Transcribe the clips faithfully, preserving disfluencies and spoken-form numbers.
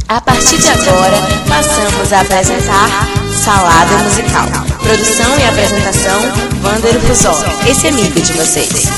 A partir de agora, passamos a apresentar Salada Musical. Produção e apresentação, Wander Rosol, esse amigo de vocês.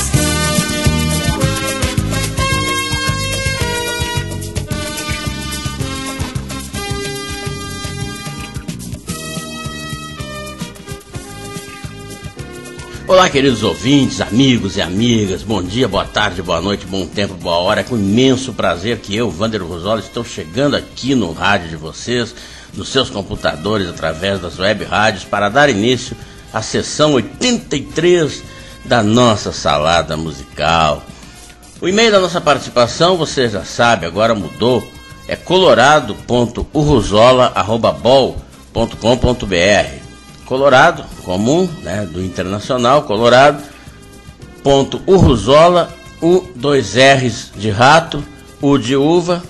Olá, queridos ouvintes, amigos e amigas, bom dia, boa tarde, boa noite, bom tempo, boa hora. É com imenso prazer que eu, Wander Rosol, estou chegando aqui no rádio de vocês, nos seus computadores, através das web rádios, para dar início à sessão oitenta e três da nossa Salada Musical. O e-mail da nossa participação, você já sabe, agora mudou, é colorado ponto urrozola arroba bol ponto com ponto br. Colorado, comum, né, do Internacional, Colorado, ponto urrozola, U, dois R's de rato, U de uva,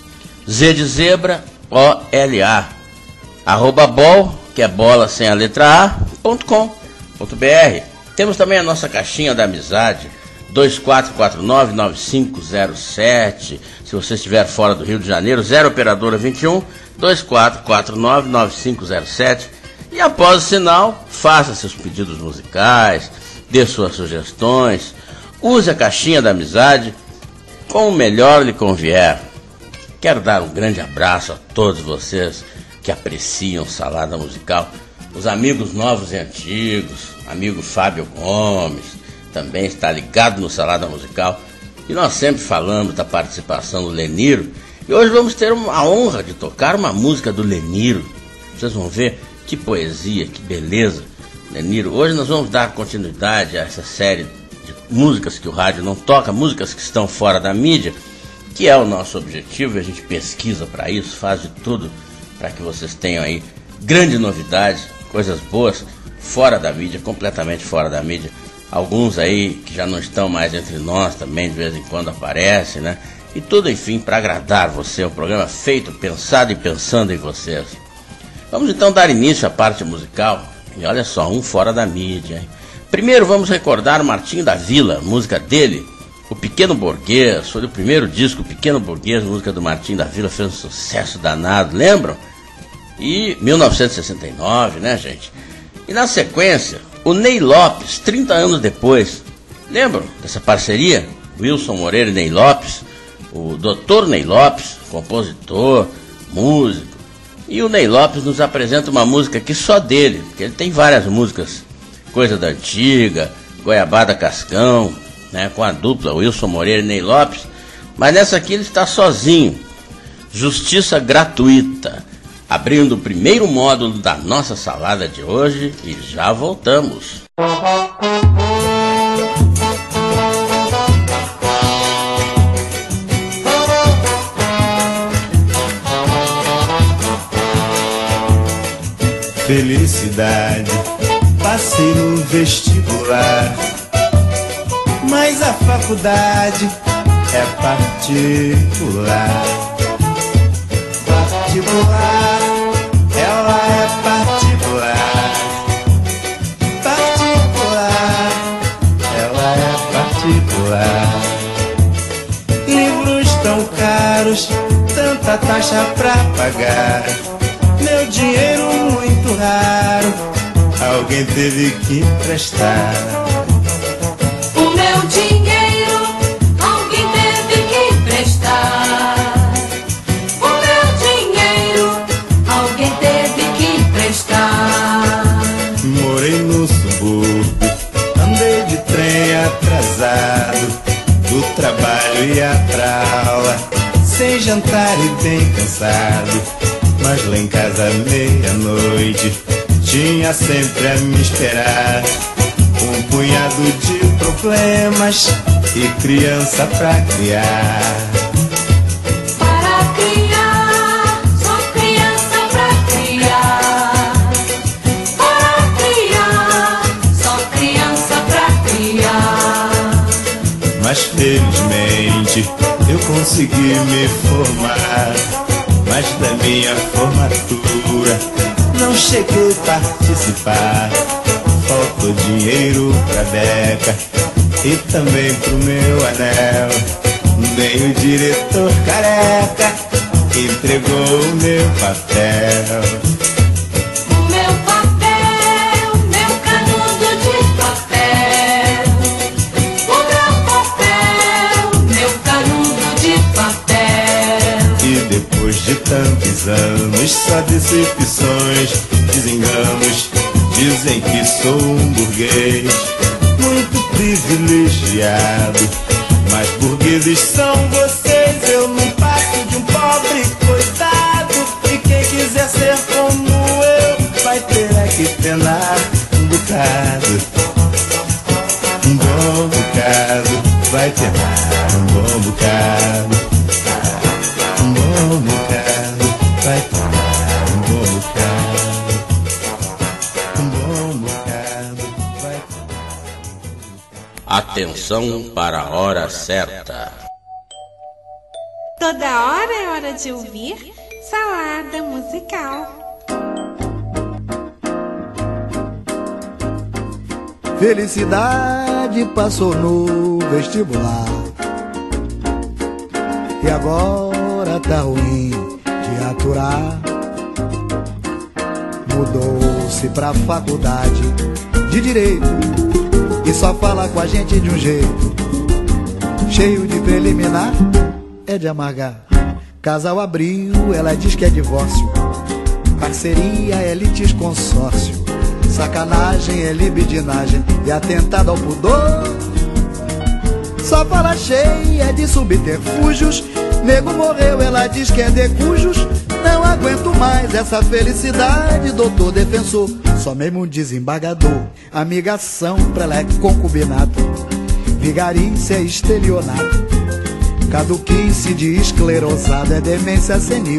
Z de zebra, O, L, A, arroba bol, que é bola sem a letra A, ponto com, ponto br. Temos também a nossa caixinha da amizade, dois quatro quatro nove nove cinco zero sete, se você estiver fora do Rio de Janeiro, zero operadora vinte e um, dois quatro quatro nove nove cinco zero sete. E após o sinal, faça seus pedidos musicais, dê suas sugestões, use a caixinha da amizade como melhor lhe convier. Quero dar um grande abraço a todos vocês que apreciam Salada Musical, os amigos novos e antigos, amigo Fábio Gomes, também está ligado no Salada Musical, e nós sempre falamos da participação do Leniro, e hoje vamos ter a honra de tocar uma música do Leniro. Vocês vão ver que poesia, que beleza, Leniro. Hoje nós vamos dar continuidade a essa série de músicas que o rádio não toca, músicas que estão fora da mídia, que é o nosso objetivo, e a gente pesquisa para isso, faz de tudo para que vocês tenham aí grandes novidades, coisas boas, fora da mídia, completamente fora da mídia. Alguns aí que já não estão mais entre nós também, de vez em quando aparecem, né? E tudo, enfim, para agradar você, um programa feito, pensado e pensando em vocês. Vamos então dar início à parte musical, e olha só, um fora da mídia, hein? Primeiro vamos recordar o Martinho da Vila, música dele, O Pequeno Burguês, foi o primeiro disco, O Pequeno Burguês, música do Martinho da Vila, fez um sucesso danado, lembram? E mil novecentos e sessenta e nove, né, gente? E na sequência, o Ney Lopes, trinta anos depois, lembram dessa parceria? Wilson Moreira e Ney Lopes, o doutor Ney Lopes, compositor, músico. E o Ney Lopes nos apresenta uma música que só dele, porque ele tem várias músicas, Coisa da Antiga, Goiabada Cascão, né, com a dupla Wilson Moreira e Ney Lopes, mas nessa aqui ele está sozinho, Justiça Gratuita, abrindo o primeiro módulo da nossa salada de hoje, e já voltamos. Felicidade, passei no vestibular, mas a faculdade é particular. Particular, ela é particular. Particular, ela é particular. Livros tão caros, tanta taxa pra pagar. Meu dinheiro muito raro, alguém teve que emprestar. O meu dinheiro, alguém teve que emprestar. O meu dinheiro, alguém teve que emprestar. Morei no subúrbio, andei de trem atrasado, do trabalho ia pra aula, sem jantar e bem cansado. Mas lá em casa meia-noite tinha sempre a me esperar um punhado de problemas e criança pra criar. Para criar, só criança pra criar. Para criar, só criança pra criar. Mas felizmente eu consegui me formar, mas da minha formatura não cheguei a participar. Faltou dinheiro pra beca e também pro meu anel. Nem o diretor careca entregou o meu papel. O meu papel, meu canudo de papel. O meu papel, meu canudo de papel. E depois de tantos anos, só decepções, desenganos, dizem que sou um burguês muito privilegiado. Mas burgueses são vocês, eu não passo de um pobre coitado. E quem quiser ser como eu, vai ter é que penar um bocado. Um bom bocado, vai penar um bom bocado. Um bom bocado, vai penar um bom bocado. Um bom bocado, vai penar. Atenção para a hora certa. Toda hora é hora de ouvir Salada Musical. Felicidade passou no vestibular e agora tá ruim de aturar. Mudou-se pra faculdade de Direito e só fala com a gente de um jeito cheio de preliminar, é de amargar. Casal abriu, ela diz que é divórcio. Parceria é litisconsórcio. Sacanagem é libidinagem e atentado ao pudor. Só fala cheia de subterfúgios. Nego morreu, ela diz que é de cujos. Não aguento mais essa felicidade, doutor defensor. Só mesmo um desembargador. Amigação, preleque, concubinato. Vigarícia, estelionato. Caduquice de esclerosado é demência senil.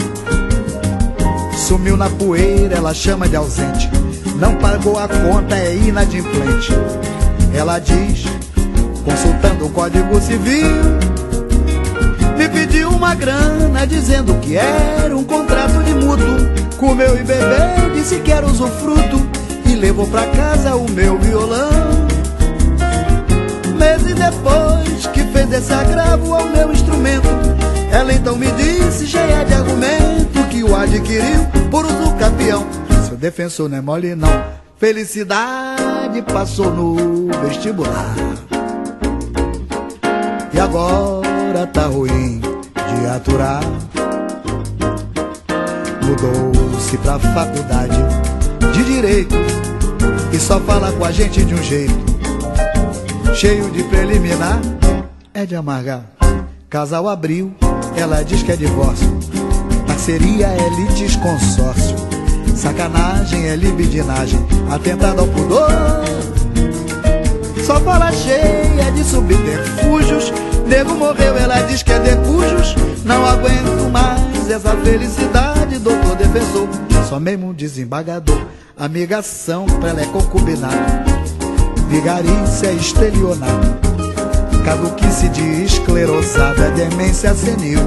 Sumiu na poeira, ela chama de ausente. Não pagou a conta, é inadimplente. Ela diz, consultando o Código Civil, me pediu uma grana dizendo que era um contrato de mútuo. Comeu e bebeu, disse que era usufruto e levou pra casa o meu violão. Meses depois que fez esse agravo ao meu instrumento, ela então me disse, cheia de argumento, que o adquiriu por uso capião. Seu defensor não é mole não. Felicidade passou no vestibular e agora tá ruim de aturar. Mudou-se pra faculdade de Direito e só fala com a gente de um jeito cheio de preliminar, é de amargar. Casal abriu, ela diz que é divórcio. Parceria é litisconsórcio. Sacanagem é libidinagem, atentado ao pudor. Só fala cheia de subterfúgios. Nego morreu, ela diz que é de cujos. Não aguento mais essa felicidade, doutor defensor. Só mesmo um desembargador. Amigação, prelé, concubinato. Vigarícia, estelionato. Caduquice de esclerosado é demência senil.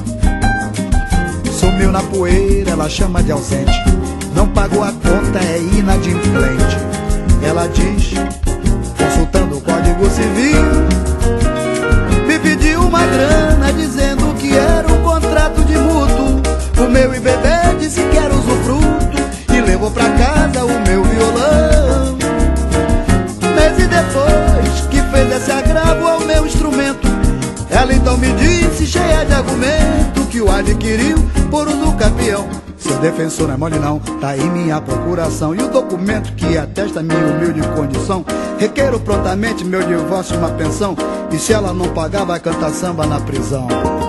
Sumiu na poeira, ela chama de ausente. Não pagou a conta, é inadimplente. Ela diz, consultando o Código Civil, me pediu uma grana dizendo que era um contrato de mútuo. Comeu e bebeu, disse que era usufruto e levou pra casa o meu violão. Meses depois que fez esse agravo ao meu instrumento, ela então me disse, cheia de argumento, que o adquiriu por uso capião. Seu defensor não é mole não, tá aí minha procuração. E o documento que atesta minha humilde condição. Requeiro prontamente meu divórcio e uma pensão. E se ela não pagar, vai cantar samba na prisão.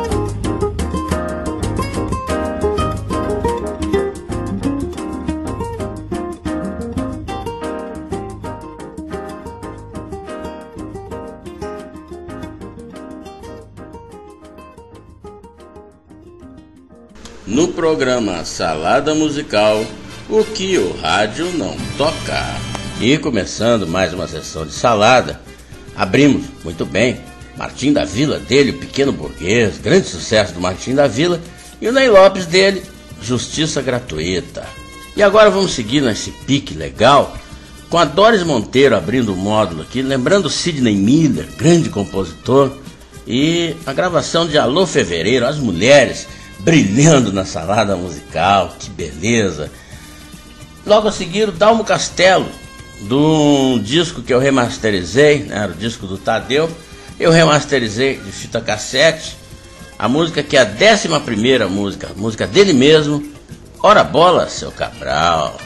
No programa Salada Musical, o que o rádio não toca. E começando mais uma sessão de salada, abrimos, muito bem, Martim da Vila dele, o Pequeno Burguês, grande sucesso do Martim da Vila, e o Ney Lopes dele, Justiça Gratuita. E agora vamos seguir nesse pique legal, com a Doris Monteiro abrindo o módulo aqui, lembrando Sidney Miller, grande compositor, e a gravação de Alô Fevereiro, as mulheres, brilhando na salada musical, que beleza. Logo a seguir, o Dalmo Castelo, de um disco que eu remasterizei, né, era o disco do Tadeu, eu remasterizei de fita cassete, a música que é a décima primeira música, música dele mesmo, Ora Bola, Seu Cabral.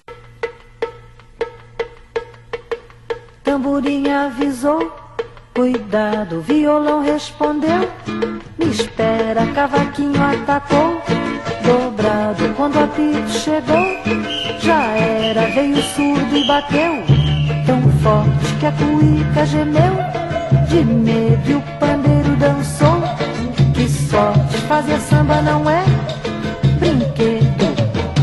Tamborim avisou, cuidado, o violão respondeu, me espera, cavaquinho atacou, dobrado quando o apito chegou, já era, veio surdo e bateu, tão forte que a cuíca gemeu, de medo e o pandeiro dançou, que sorte, fazer samba não é brinquedo.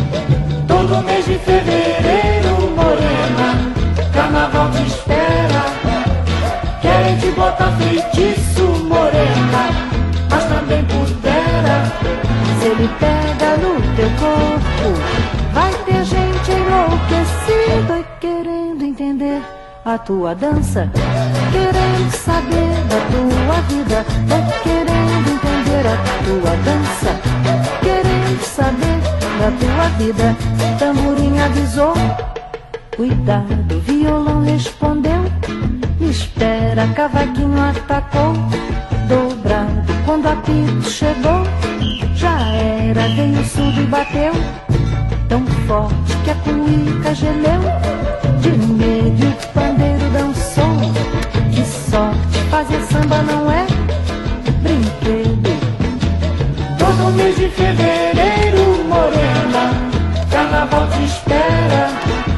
Todo mês de fevereiro, morena, carnaval te espera, querem te botar feitiço, morena, mas também pudera, se ele pega no teu corpo, vai ter gente enlouquecida, querendo entender a tua dança, querendo saber da tua vida, vai querendo entender a tua dança, querendo saber da tua vida. Tamborim avisou, cuidado, violão respondeu, me espera, cavaquinho atacou, dobrado quando o apito chegou, já era, veio surdo e bateu, tão forte que a cuíca gemeu, de medo e o pandeiro dançou, que sorte, fazer samba não é brinquedo. Todo mês de fevereiro, morena, carnaval te espera,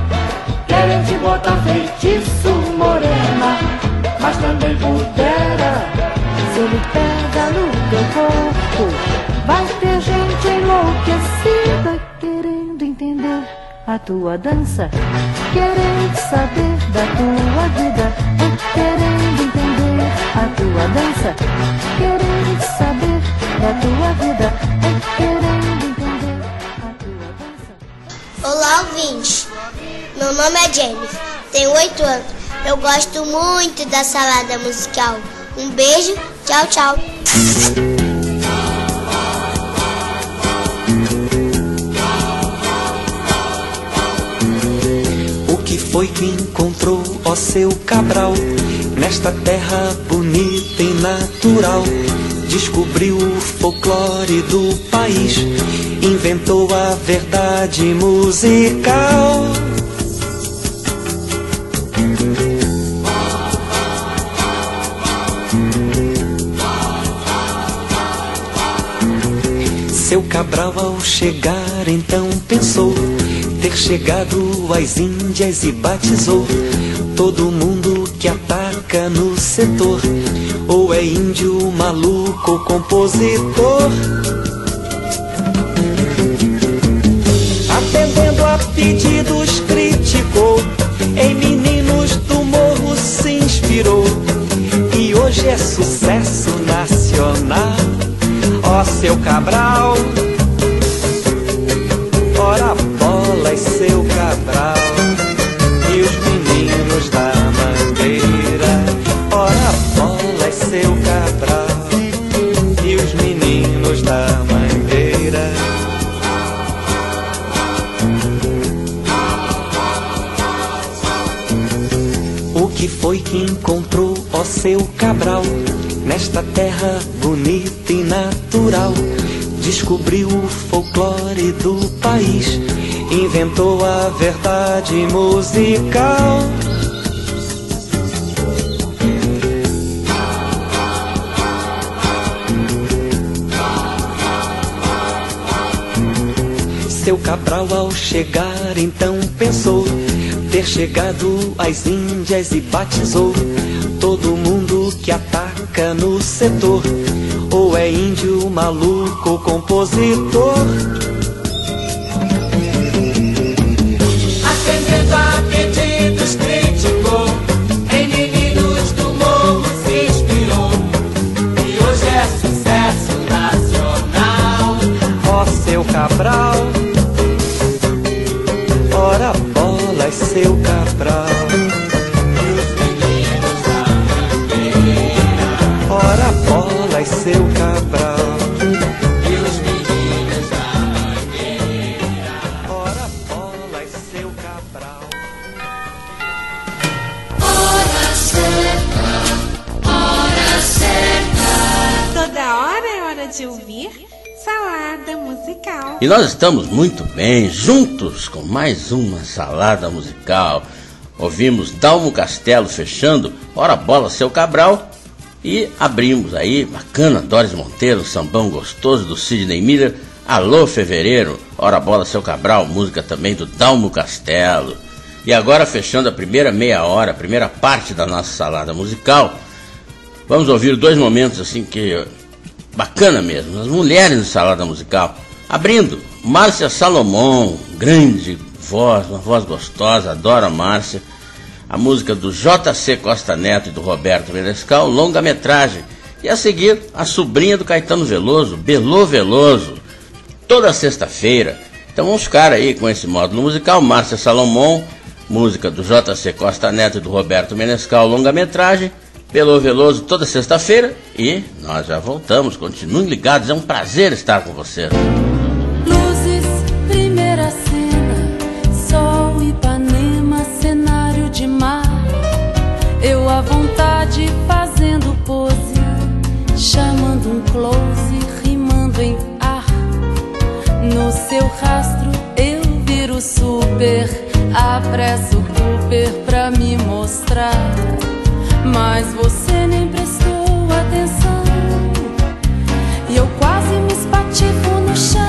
querem te botar feitiço, morena, mas também pudera, se ele pega no teu corpo, vai ter gente enlouquecida, querendo entender a tua dança, querendo saber da tua vida, querendo entender a tua dança, querendo saber da tua vida, querendo entender a tua dança. Olá, ouvintes. Meu nome é Jennifer, tenho oito anos. Eu gosto muito da salada musical. Um beijo, tchau, tchau. O que foi que encontrou, ó seu Cabral, nesta terra bonita e natural? Descobriu o folclore do país, inventou a verdade musical. Seu Cabral ao chegar então pensou ter chegado às Índias e batizou todo mundo que ataca no setor, ou é índio, maluco ou compositor. Atendendo a pedidos criticou, em meninos do morro se inspirou, e hoje é sucesso nacional. Ó seu Cabral, ora bola e seu Cabral, e os meninos da Mangueira, ora bola e seu Cabral, e os meninos da Mangueira. O que foi que encontrou, ó seu Cabral, nesta terra bonita e natural? Descobriu o folclore do país, inventou a verdade musical. Seu Cabral ao chegar então pensou ter chegado às Índias e batizou todo mundo que ataca no setor, ou é índio, maluco ou compositor. Atendendo a pedidos criticou, em meninos do morro se inspirou, e hoje é sucesso nacional. Ó seu Cabral, ora bola e seu Cabral, ora bola e seu Cabral, e os meninos de ouvir Salada Musical. E nós estamos muito bem, juntos com mais uma Salada Musical. Ouvimos Dalmo Castelo fechando Ora Bola Seu Cabral. E abrimos aí, bacana, Doris Monteiro, sambão gostoso do Sidney Miller. Alô Fevereiro, Ora Bola Seu Cabral, música também do Dalmo Castelo. E agora fechando a primeira meia hora, a primeira parte da nossa Salada Musical, vamos ouvir dois momentos assim que bacana mesmo, as mulheres no Salada Musical. Abrindo, Márcia Salomão, grande voz, uma voz gostosa, adoro a Márcia. A música do J C Costa Neto e do Roberto Menescal, longa-metragem. E a seguir, a sobrinha do Caetano Veloso, Belô Veloso, toda sexta-feira. Então vamos ficar aí com esse módulo musical, Márcia Salomão, música do J C Costa Neto e do Roberto Menescal, longa-metragem, Belô Veloso, toda sexta-feira. E nós já voltamos, continuem ligados, é um prazer estar com vocês. Luzes, primeira cena, sol, Ipanema, cenário de mar. Eu à vontade fazendo pose, chamando um close, rimando em ar. No seu rastro eu viro super, apresso o Cooper pra me mostrar. Mas você nem prestou atenção e eu quase me espatifo no chão.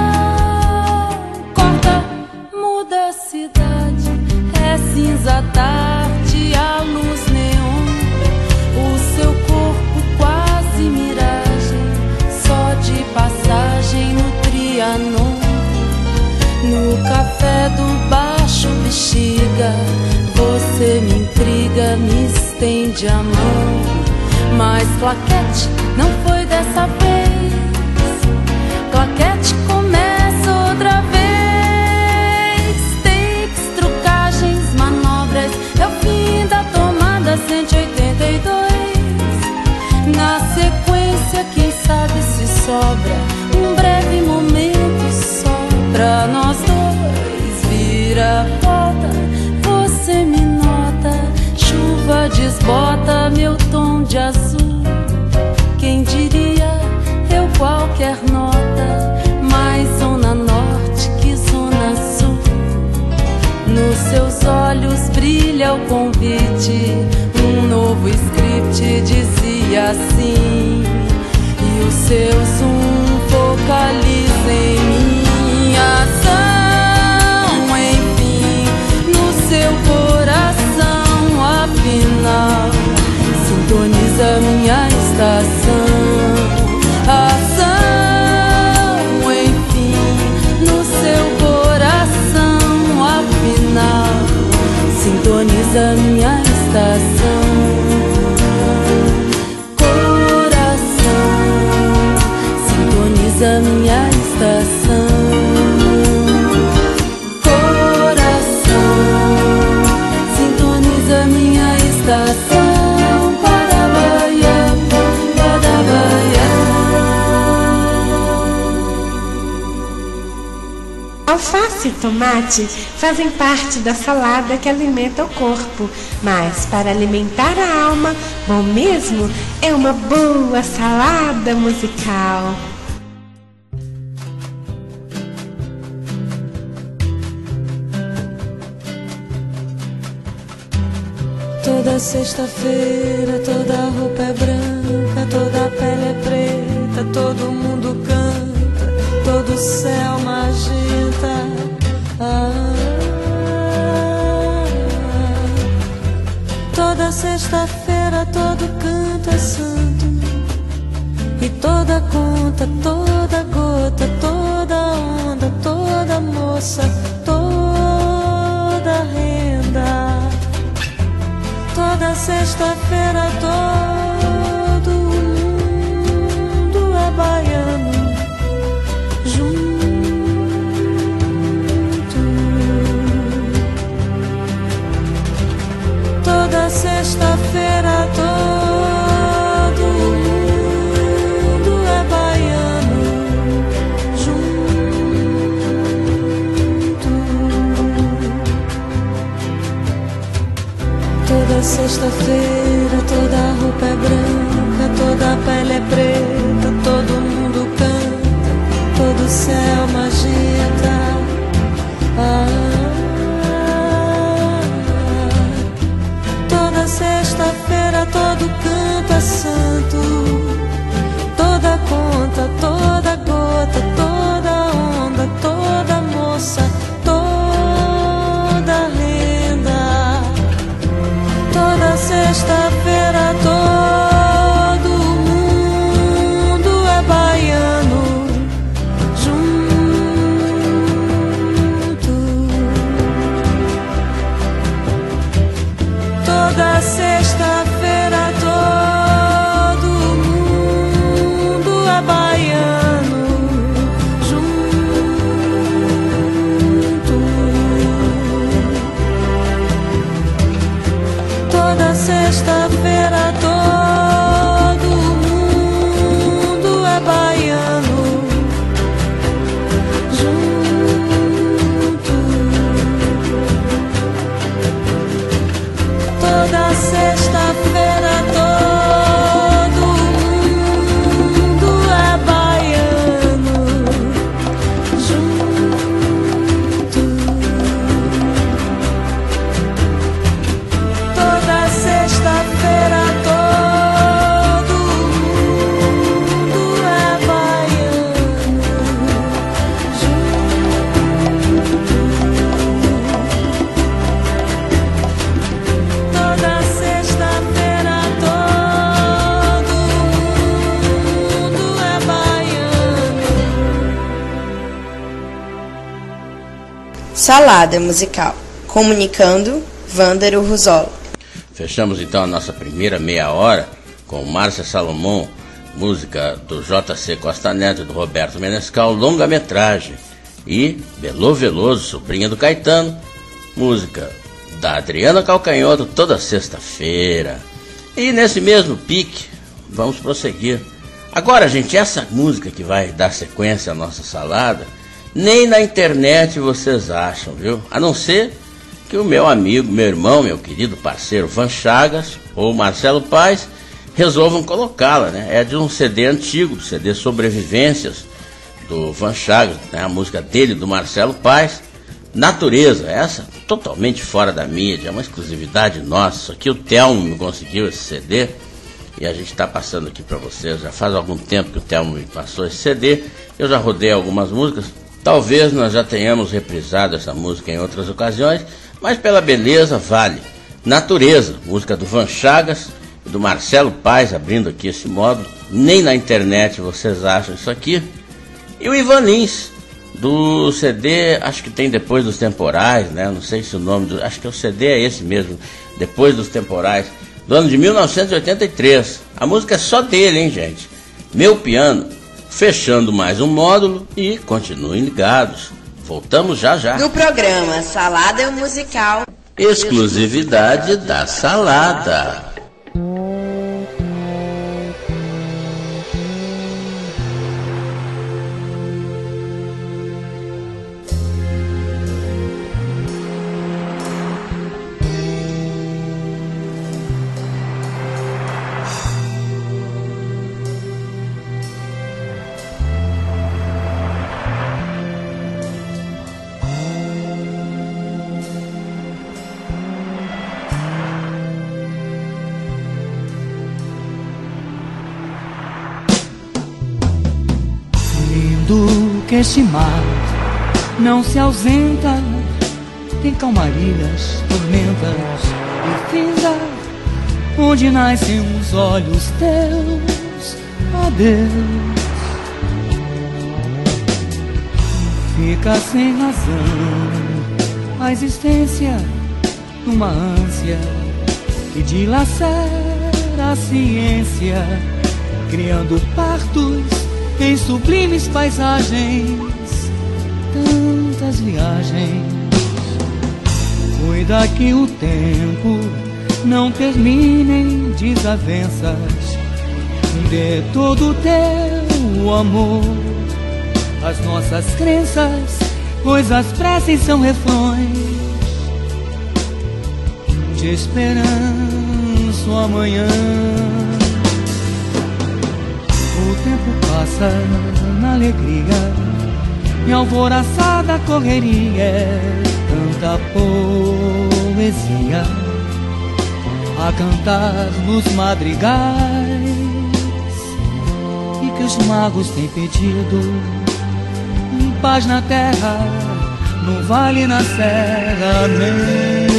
Corta, muda a cidade, é cinza tarde, a luz neon. O seu corpo quase miragem, só de passagem no Trianon. No café do Baixo Bexiga, você me intriga, me estende a mão. Mas claquete não foi dessa vez, claquete começa outra vez. Takes, trucagens, manobras, é o fim da tomada cento e oitenta e dois. Na sequência, quem sabe se sobra um breve momento só pra nós dois. Vira a volta, você me nota, chuva desbota meu tom de azul. Quem diria eu qualquer nota, mais zona norte que zona sul. Nos seus olhos brilha o convite, um novo script dizia assim. E o seu zoom focaliza em minha ação, enfim, no seu coração, afinal, sintoniza minha estação. Ação, enfim, no seu coração, afinal, sintoniza minha estação. Coração, sintoniza minha estação. Alface e tomate fazem parte da salada que alimenta o corpo, mas para alimentar a alma, bom mesmo é uma boa salada musical. Toda sexta-feira, toda a roupa é branca, toda a pele é preta, todo mundo canta, todo o céu magenta. Ah, toda sexta-feira, todo canto é santo, e toda conta, toda gota, toda onda, toda moça, toda renda. Toda sexta-feira todo mundo é baiano junto. Toda sexta-feira todo mundo é baiano junto. Toda sexta-feira, toda a roupa é branca, toda a pele é preta, todo mundo todo céu magenta. Ah, toda sexta-feira todo canto é santo, toda conta, toda gota, toda onda, toda moça, toda renda. Toda sexta-feira todo mundo é baiano junto. Toda sexta-feira todo mundo é baiano junto. Toda sexta-feira todo mundo é baiano junto. Toda sexta-feira todo mundo é baiano junto. Toda sexta-feira todo mundo é baiano junto. Toda sexta-feira todo mundo é baiano. Salada musical. Comunicando, Vândaro Rosolo. Fechamos então a nossa primeira meia hora com Márcia Salomão, música do J C Costa Neto e do Roberto Menescal, longa-metragem. E Belô Veloso, sobrinha do Caetano, música da Adriana Calcanhoto, toda sexta-feira. E nesse mesmo pique, vamos prosseguir. Agora, gente, essa música que vai dar sequência à nossa salada, nem na internet vocês acham, viu? A não ser que o meu amigo, meu irmão, meu querido parceiro Van Chagas ou Marcelo Paes resolvam colocá-la, né? É de um C D antigo, do C D Sobrevivências, do Van Chagas, né? A música dele, do Marcelo Paes, Natureza, essa totalmente fora da mídia, é uma exclusividade nossa. Isso aqui o Telmo me conseguiu esse C D e a gente está passando aqui para vocês. Já faz algum tempo que o Telmo me passou esse C D, eu já rodei algumas músicas, talvez nós já tenhamos reprisado essa música em outras ocasiões, mas pela beleza vale. Natureza, música do Van Chagas e do Marcelo Paes, abrindo aqui esse módulo. Nem na internet vocês acham isso aqui. E o Ivan Lins, do C D, acho que tem Depois dos Temporais, né? Não sei se o nome do... Acho que o C D é esse mesmo, Depois dos Temporais, do ano de mil novecentos e oitenta e três. A música é só dele, hein, gente? Meu Piano. Fechando mais um módulo e continuem ligados. Voltamos já já. No programa Salada Musical. Exclusividade da Salada. Que este mar não se ausenta, tem calmarias, tormentas e finda, onde nascem os olhos teus, ó Deus. Fica sem razão a existência numa ânsia que dilacera a ciência, criando partos em sublimes paisagens, tantas viagens. Cuida que o tempo não termine em desavenças, dê todo o teu amor às nossas crenças, pois as preces são refrões de esperança amanhã. O tempo passa na alegria e alvoroçada correria é tanta poesia a cantar nos madrigais, e que os magos têm pedido paz na terra, no vale e na serra. Amém.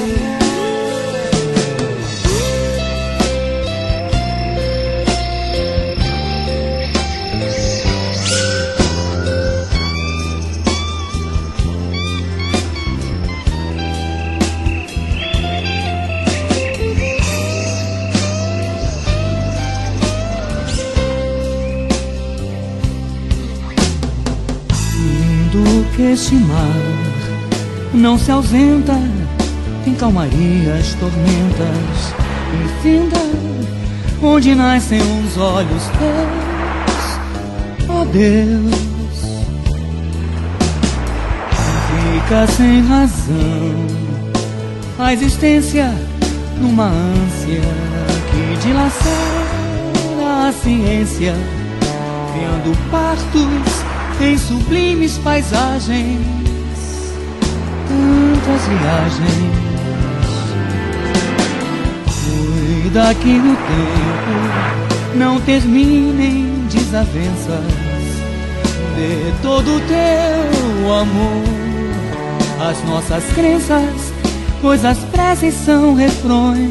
Que este mar não se ausenta, tem calmarias, tormentas, e finda onde nascem os olhos teus, ó Deus. Fica sem razão a existência numa ânsia que dilacera a ciência, criando partos em sublimes paisagens, tantas viagens. Cuida que no tempo não terminem desavenças, dê todo o teu amor às nossas crenças, pois as preces são refrões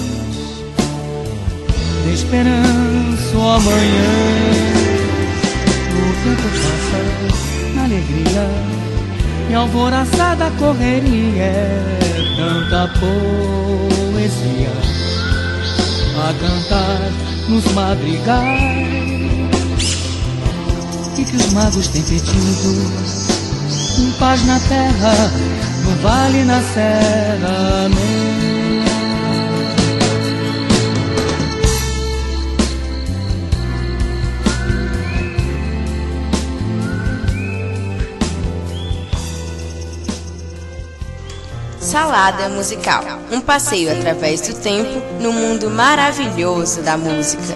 de esperança ao amanhã. O tempo passa na alegria e alvoroçada correria é tanta poesia a cantar nos madrigais, e que os magos têm pedido paz na terra, no vale e na serra. Amém. Salada musical, um passeio através do tempo no mundo maravilhoso da música.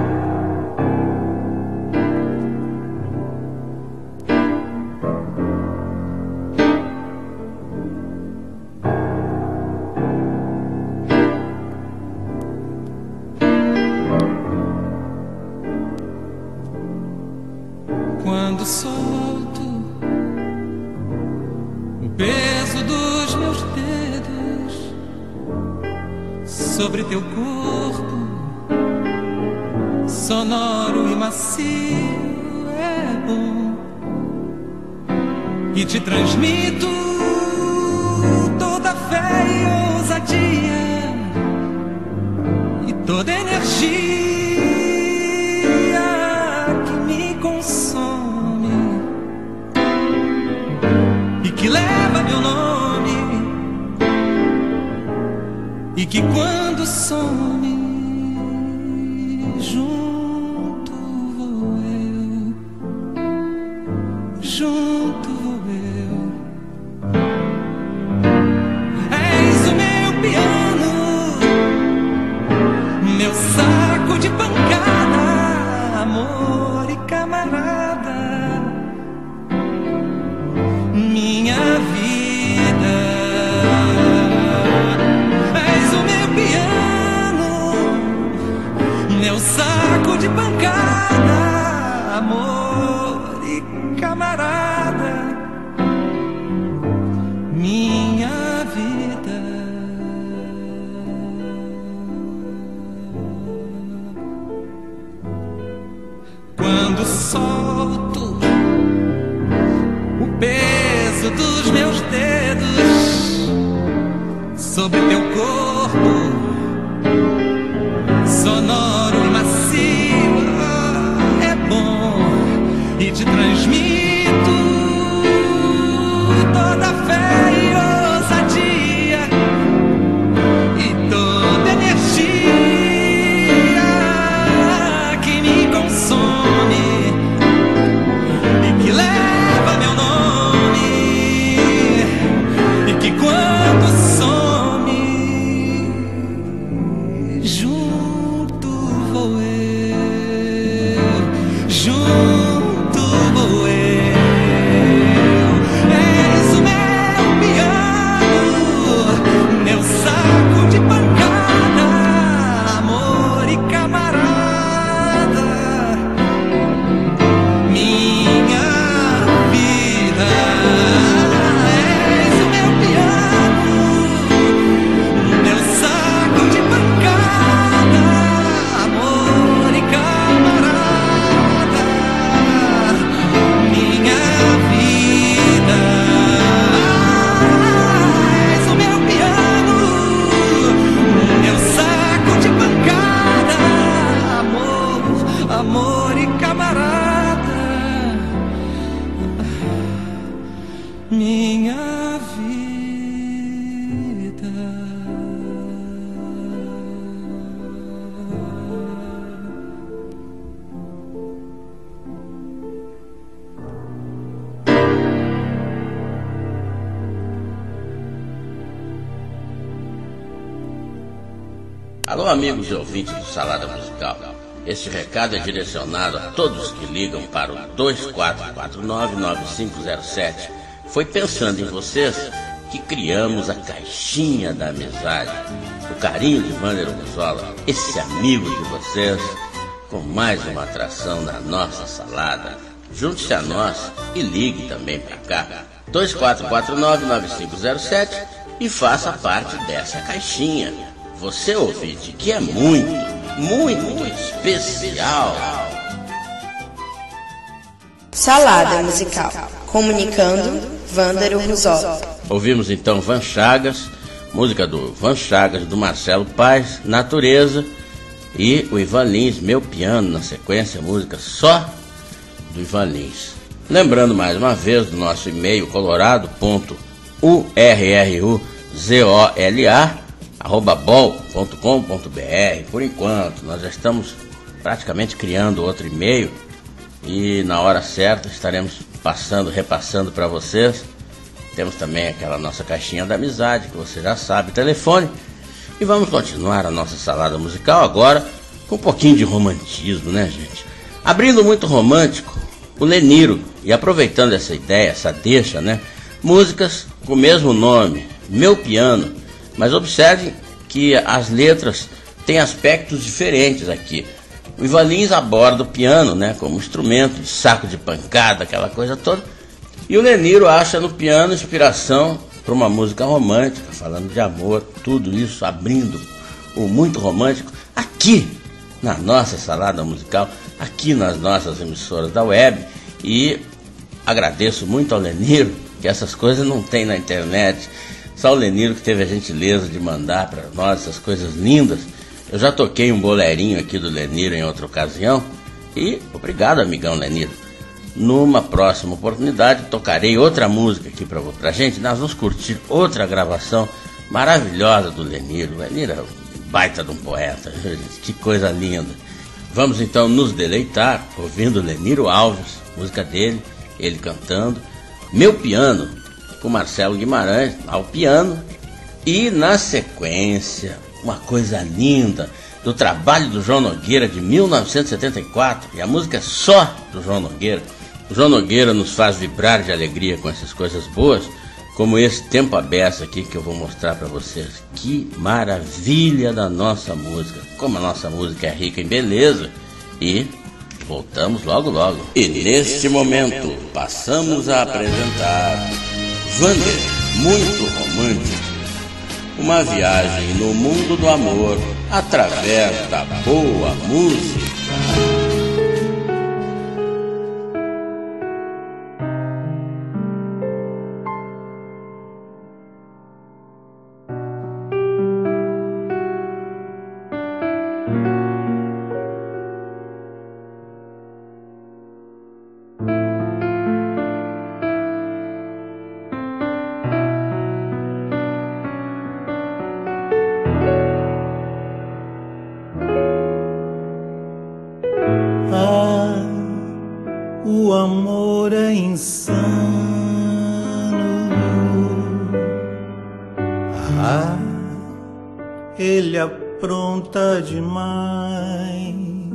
Quando solto o peso dos meus dedos sobre teu corpo, sonoro e macio, é bom, e te transmito toda fé e ousadia e toda energia que me consome e que leva meu nome, e que quando some junto vou eu, junto vou eu. És o meu piano, meu saco de pancada, amor e camarada, minha vida. És o meu piano, meu saco de pancada, amor e camarada, minha vida. Quando solto o peso dos meus dedos sobre teu corpo, sonoro e macio, é bom, e te transmito toda a fé e ousadia e toda energia que me consome e que leva meu nome, e que quando some junto vou eu, junto vou eu. minha vida. Alô, amigos e ouvintes do Salada Musical. Este recado é direcionado a todos que ligam para o dois quatro quatro nove, nove cinco zero sete. Foi pensando em vocês que criamos a Caixinha da Amizade. O carinho de Vander Ruzola, esse amigo de vocês, com mais uma atração na nossa salada. Junte-se a nós e ligue também para cá. dois quatro quatro nove, nove cinco zero sete e faça parte dessa caixinha. Você, ouvinte, que é muito, muito especial. Salada Musical. Comunicando, Vander Ruzola. Ouvimos então Van Chagas, música do Van Chagas, do Marcelo Paes, Natureza, e o Ivan Lins, Meu Piano, na sequência, música só do Ivan Lins. Lembrando mais uma vez do nosso e-mail colorado ponto urruzola arroba bol ponto com ponto br. Por enquanto, nós já estamos praticamente criando outro e-mail e na hora certa estaremos passando, repassando para vocês. Temos também aquela nossa caixinha da amizade, que você já sabe, telefone. E vamos continuar a nossa salada musical agora com um pouquinho de romantismo, né, gente? Abrindo muito romântico, o Leniro, e aproveitando essa ideia, essa deixa, né? Músicas com o mesmo nome, Meu Piano. Mas observem que as letras têm aspectos diferentes aqui. O Ivan Lins aborda o piano, né, como instrumento de saco de pancada, aquela coisa toda. E o Leniro acha no piano inspiração para uma música romântica, falando de amor, tudo isso abrindo o muito romântico aqui na nossa salada musical, aqui nas nossas emissoras da web. E agradeço muito ao Leniro, que essas coisas não tem na internet. Só o Leniro que teve a gentileza de mandar para nós essas coisas lindas. Eu já toquei um bolerinho aqui do Leniro em outra ocasião. E obrigado, amigão Leniro. Numa próxima oportunidade tocarei outra música aqui para a gente. Nós vamos curtir outra gravação maravilhosa do Leniro. O Leniro é um baita de um poeta. Que coisa linda. Vamos então nos deleitar ouvindo Leniro Alves, música dele, ele cantando Meu Piano, com Marcelo Guimarães ao piano. E na sequência, uma coisa linda do trabalho do João Nogueira de mil novecentos e setenta e quatro, e a música é só do João Nogueira. O João Nogueira nos faz vibrar de alegria com essas coisas boas, como esse Tempo à Beça aqui que eu vou mostrar para vocês. Que maravilha da nossa música, como a nossa música é rica em beleza. E voltamos logo logo. E neste momento passamos a apresentar Vander, muito romântico. Uma viagem no mundo do amor através da boa música. O amor é insano. Ah, ele apronta demais.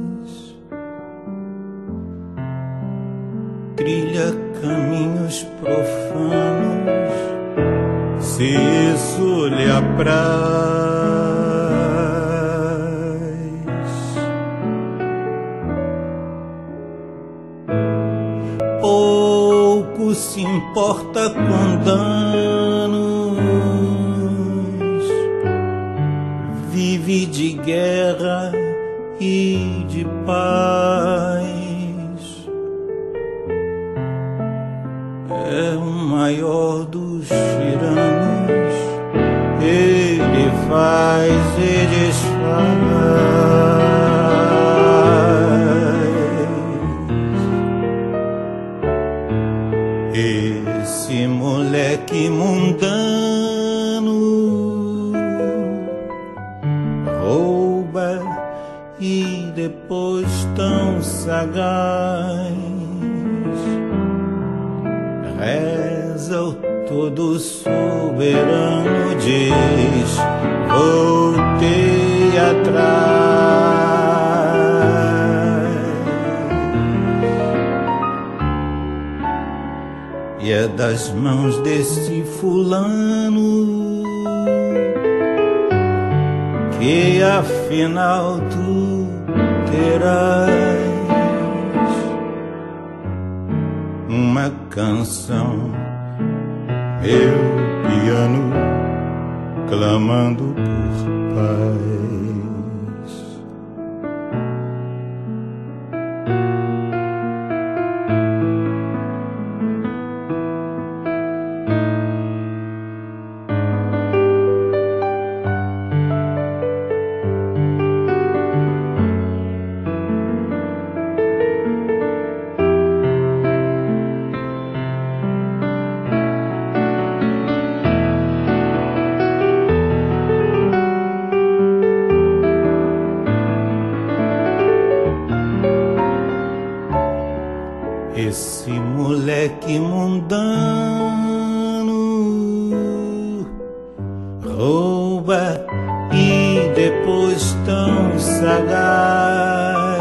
Trilha caminhos profanos, se isso lhe apraz. Pouco se importa com danos, vive de guerra e de paz. É o maior dos tiranos, ele faz e desfaz. esse moleque mundano rouba e depois tão sagaz reza o todo soberano, diz: voltei atrás. E é das mãos desse fulano que afinal tu terás uma canção, meu piano clamando por paz. Esse moleque mundano rouba e depois tão sagaz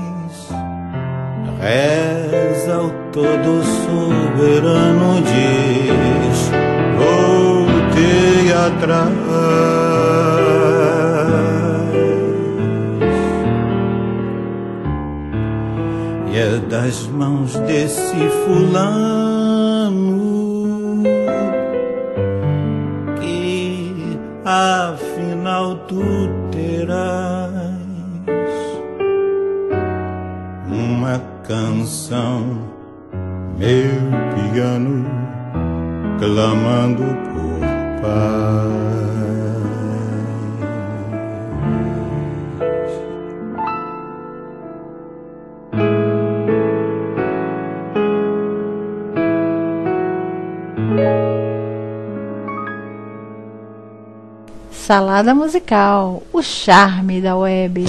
reza o todo soberano, diz: voltei atrás. E é das mãos desse fulano que afinal tu terás uma canção, meu piano clamando por paz. Salada musical, o charme da web.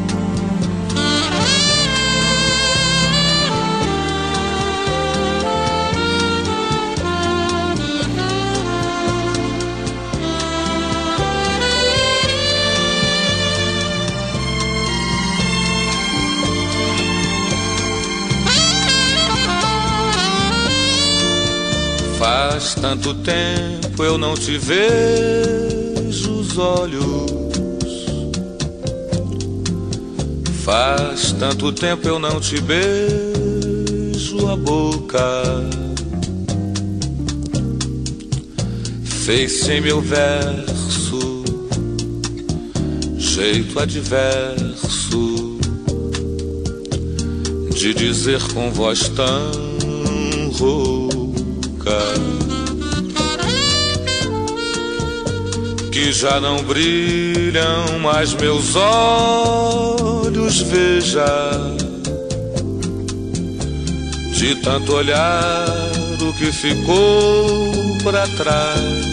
Faz tanto tempo eu não te vejo os olhos. Faz tanto tempo eu não te beijo a boca. Fez-se em meu verso jeito adverso de dizer com voz tão rouca que já não brilham mais meus olhos, veja, de tanto olhar o que ficou pra trás.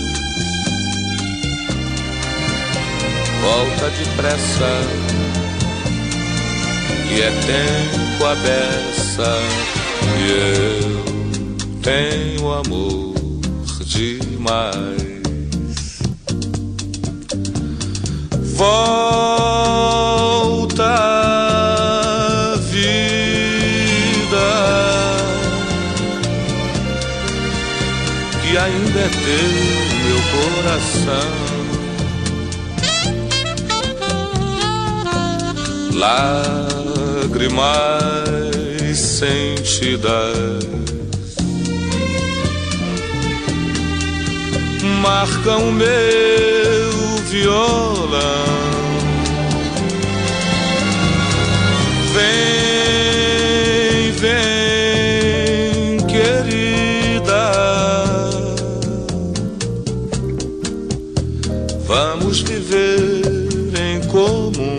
Volta depressa, que é tempo à beça, e eu tenho amor demais. Volta, vida, que ainda é teu meu coração. Lágrimas sentidas marcam o meu violão. Vem, vem, querida, vamos viver em comum.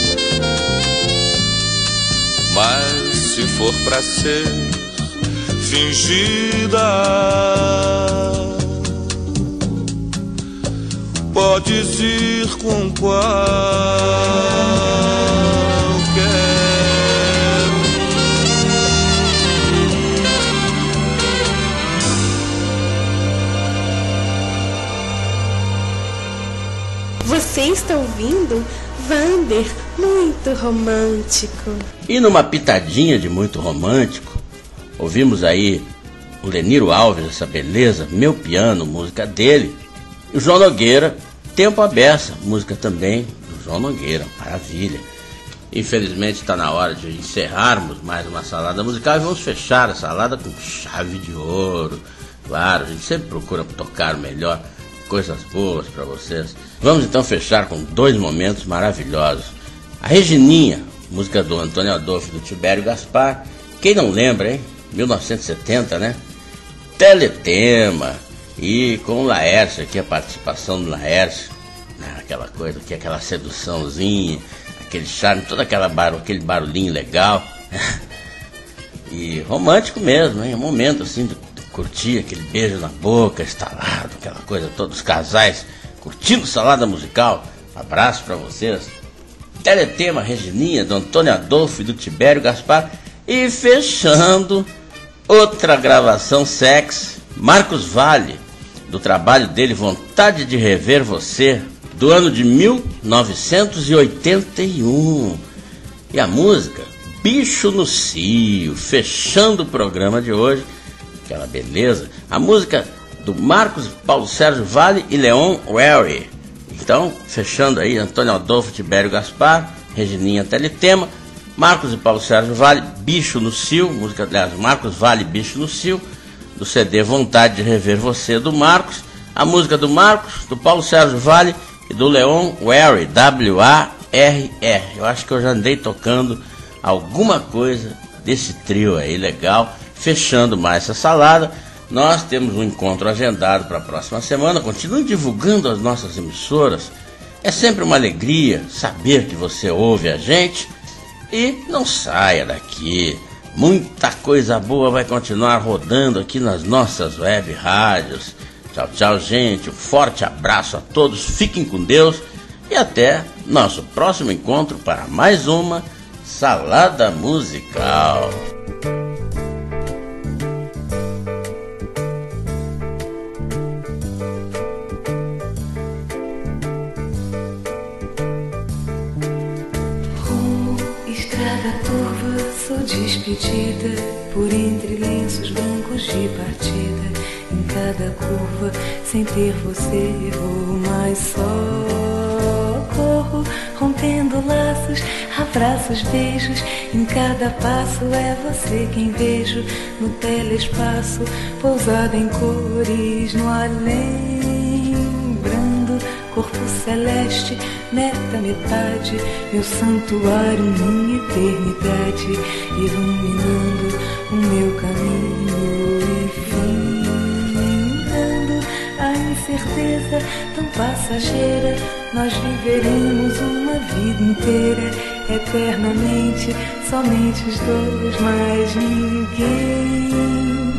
Mas se for pra ser fingida. Podes ir com qualquer. Você está ouvindo Vander, muito romântico. E numa pitadinha de muito romântico, ouvimos aí o Leniro Alves, essa beleza, Meu Piano, música dele. E o João Nogueira, Tempo à Beça, música também do João Nogueira, maravilha. Infelizmente está na hora de encerrarmos mais uma salada musical e vamos fechar a salada com chave de ouro. Claro, a gente sempre procura tocar melhor, coisas boas para vocês. Vamos então fechar com dois momentos maravilhosos. A Regininha, música do Antônio Adolfo e do Tibério Gaspar. Quem não lembra, hein? mil novecentos e setenta, né? Teletema. E com o Laércio aqui, a participação do Laércio, né? Aquela coisa aqui, aquela seduçãozinha, aquele charme, todo aquela bar... aquele barulhinho legal. E romântico mesmo, hein? Um momento assim de curtir aquele beijo na boca, estalado, aquela coisa, todos os casais curtindo salada musical. Abraço pra vocês. Teletema, Regininha, do Antônio Adolfo e do Tibério Gaspar. E fechando, outra gravação sexy, Marcos Valle, do trabalho dele Vontade de Rever Você, do ano de mil novecentos e oitenta e um. E a música, Bicho no Cio, fechando o programa de hoje. Aquela beleza, a música do Marcos Paulo Sérgio Valle e Leon Wary. Então, fechando aí, Antônio Adolfo, Tibério Gaspar, Regininha, Teletema, Marcos e Paulo Sérgio Valle, Bicho no Cio, música, aliás, Marcos Valle, Bicho no Cio, do C D Vontade de Rever Você, do Marcos, a música do Marcos, do Paulo Sérgio Valle e do Leon Wary, W A R R. Eu acho que eu já andei tocando alguma coisa desse trio aí, legal. Fechando mais essa salada, nós temos um encontro agendado para a próxima semana. Continue divulgando as nossas emissoras. É sempre uma alegria saber que você ouve a gente. E não saia daqui. Muita coisa boa vai continuar rodando aqui nas nossas web rádios. Tchau, tchau, gente. Um forte abraço a todos. Fiquem com Deus. E até nosso próximo encontro para mais uma salada musical. Despedida por entre lenços brancos de partida. Em cada curva, sem ter você, vou mais só. Corro, rompendo laços, abraços, beijos. Em cada passo é você quem vejo. No telespaço, pousada em cores, no além. Brando, corpo celeste, meta metade, meu santuário, minha eternidade, iluminando o meu caminho e findando a incerteza tão passageira. Nós viveremos uma vida inteira, eternamente, somente os dois, mais ninguém.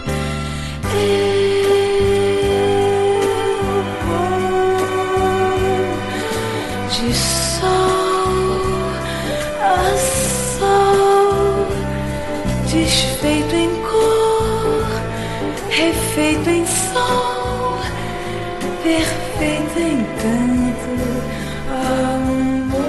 De sol a sol, desfeito em cor, refeito em sol, perfeito em canto, amor.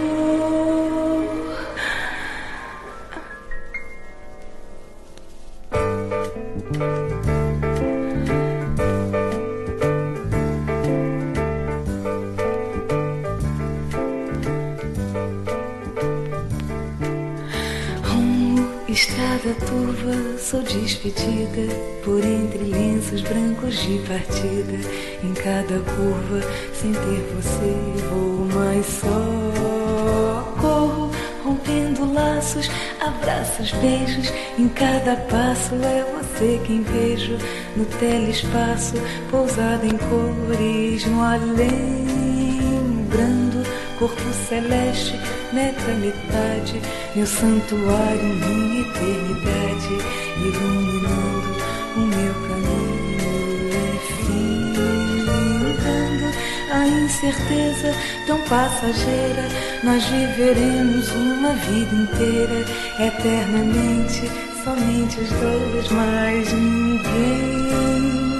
Estrada turva, sou despedida por entre lenços brancos de partida. Em cada curva, sem ter você, vou mais só. Corro, rompendo laços, abraços, beijos. Em cada passo é você quem vejo. No telespaço, pousada em cores, no além. Brando, corpo celeste, na eternidade, meu santuário, minha eternidade, iluminando o meu caminho, enfim, a incerteza tão passageira, nós viveremos uma vida inteira, eternamente, somente os dois, mais ninguém.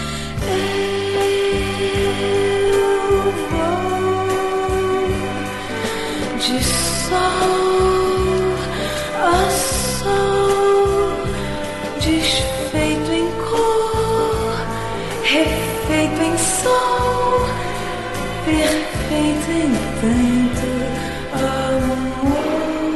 Eu vou de sol a sol, desfeito em cor, refeito em sol, perfeito em tanto amor.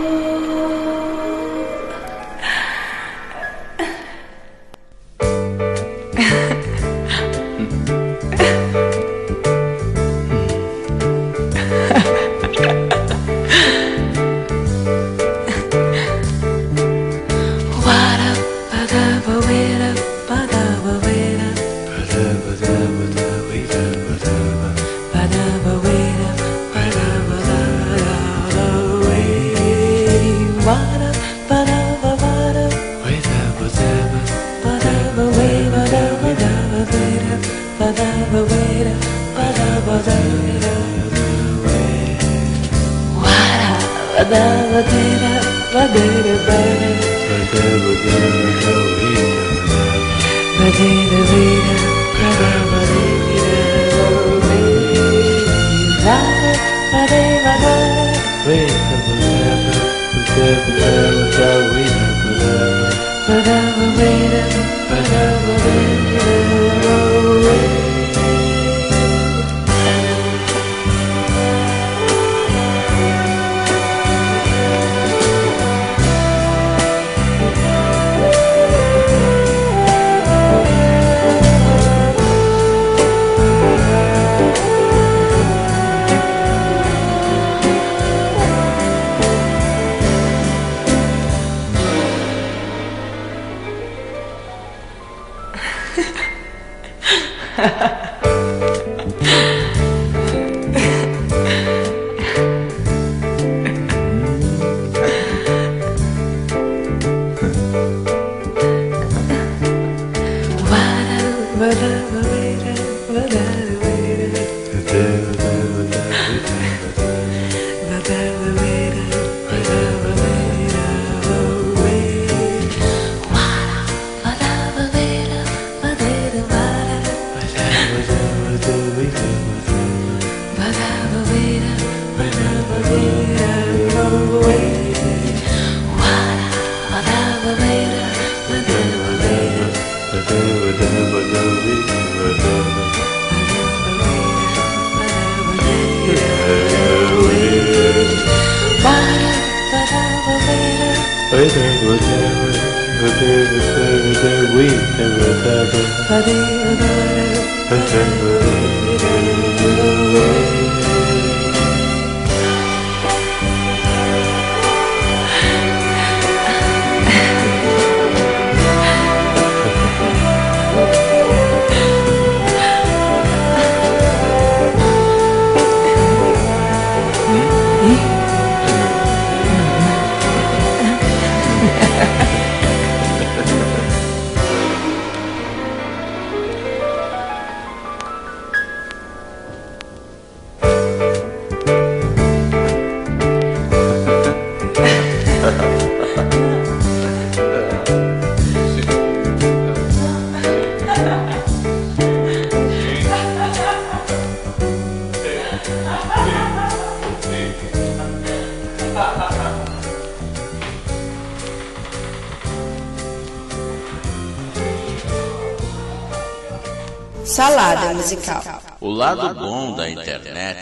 Salada musical. O lado bom da internet.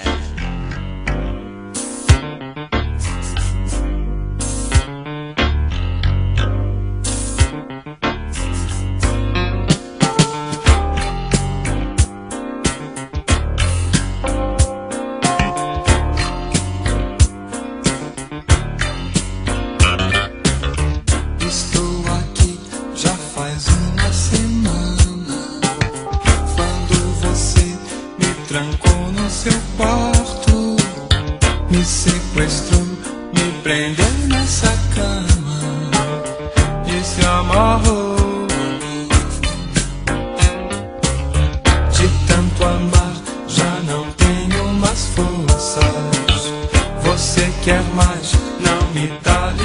Trancou no seu quarto.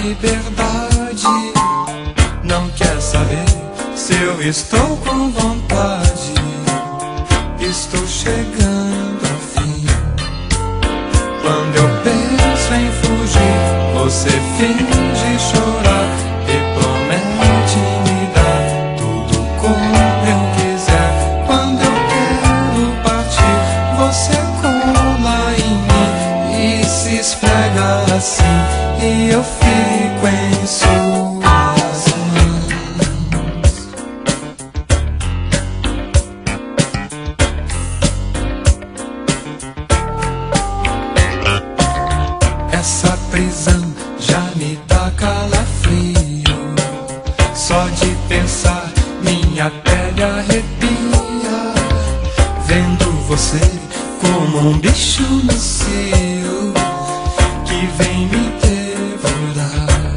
liberdade. Não quer saber se eu estou com vontade. Estou chegando ao fim. Quando eu penso em fugir, você finge chorar e promete me dar tudo como eu quiser. Quando eu quero partir, você cola em mim e se esfrega assim, e eu fico em suas mãos. Essa prisão já me dá calafrio. Só de pensar minha pele arrepia. Vendo você como um bicho no cio que vem me devorar.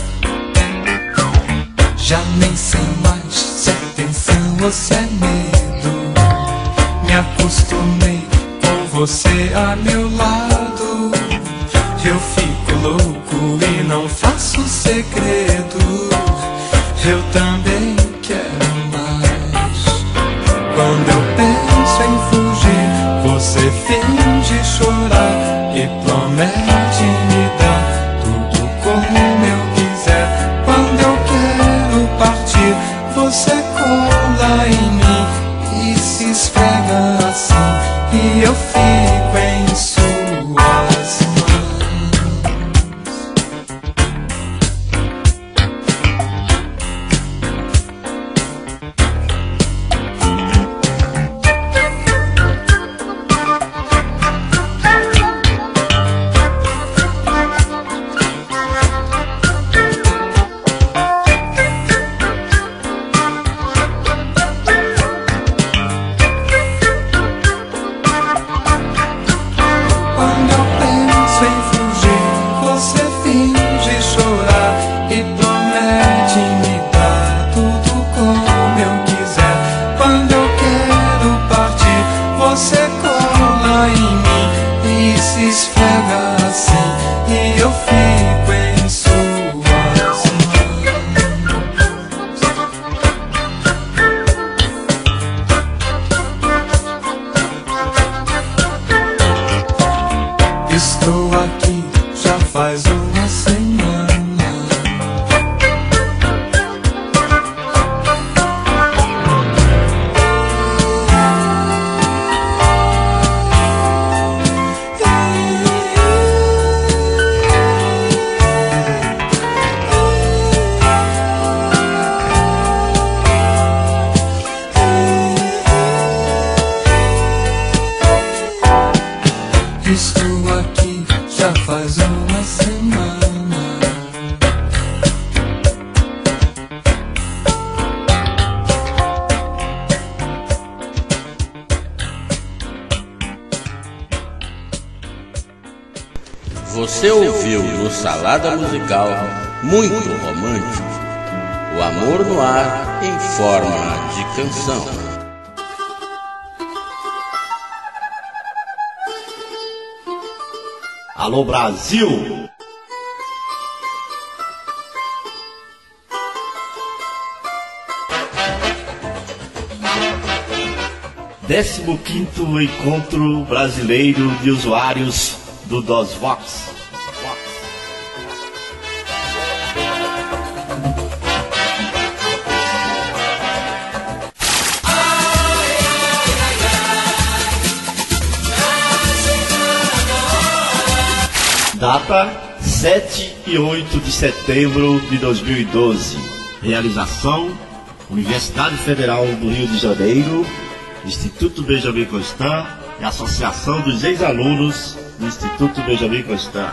Já nem sei mais se é tensão ou se é medo. Me acostumei com você a meu lado. Eu fico louco e não faço segredo. Eu também quero mais. Quando eu penso em fugir, você finge chorar e promete me dar tudo como eu quiser. Quando eu quero partir, você cola em mim e se esfrega assim, e eu fico em suas estou aqui já faz uma semana. Estou aqui já faz uma semana. Você ouviu no Salada Musical Muito Romântico, o amor no ar em forma de canção. Alô Brasil! décimo quinto Encontro Brasileiro de Usuários do DOSVox. Data sete e oito de setembro de dois mil e doze. Realização: Universidade Federal do Rio de Janeiro, Instituto Benjamin Constant e Associação dos Ex-Alunos do Instituto Benjamin Constant.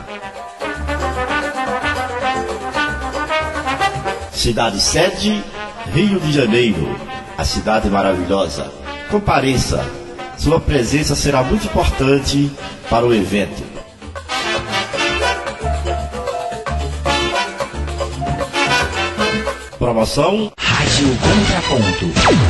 Cidade sede: Rio de Janeiro, a cidade maravilhosa. Compareça, sua presença será muito importante para o evento. Promoção Rádio Contraponto.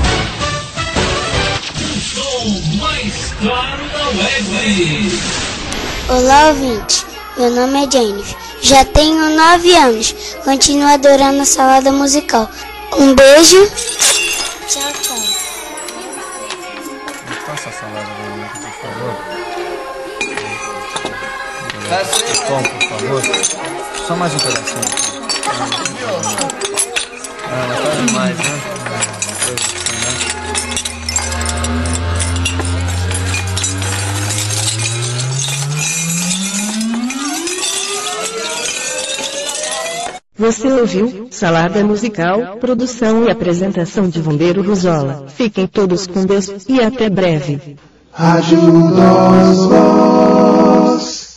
O som mais claro da web. Olá, ouvinte. Meu nome é Jennifer. Já tenho nove anos. Continuo adorando a salada musical. Um beijo. Tchau, tchau. Faça a salada novamente, por favor. Pão, por favor. Só mais um pedacinho. Ah, mas tá demais, né? Você ouviu Salada Musical, produção e apresentação de Vandeiro Ruzola. Fiquem todos com Deus e até breve. Rádio Dosvo.